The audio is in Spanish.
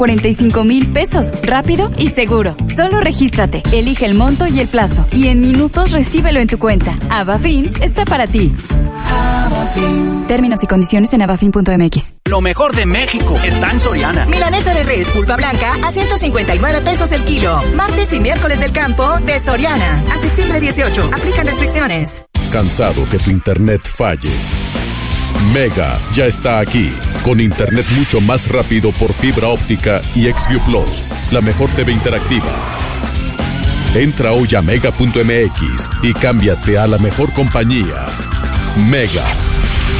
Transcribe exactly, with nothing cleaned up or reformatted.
cuarenta y cinco mil pesos. Rápido y seguro. Solo regístrate, elige el monto y el plazo. Y en minutos recíbelo en tu cuenta. Avafin está para ti. Avafin. Términos y condiciones en avafin punto m x. Lo mejor de México está en Soriana. Milanesa de res pulpa blanca a ciento cincuenta y nueve pesos el kilo. Martes y miércoles del campo de Soriana. A septiembre dieciocho. Aplican restricciones. ¿Cansado que tu internet falle? Mega ya está aquí, con internet mucho más rápido por fibra óptica y Xview Plus, la mejor T V interactiva. Entra hoy a mega punto m x y cámbiate a la mejor compañía. Mega.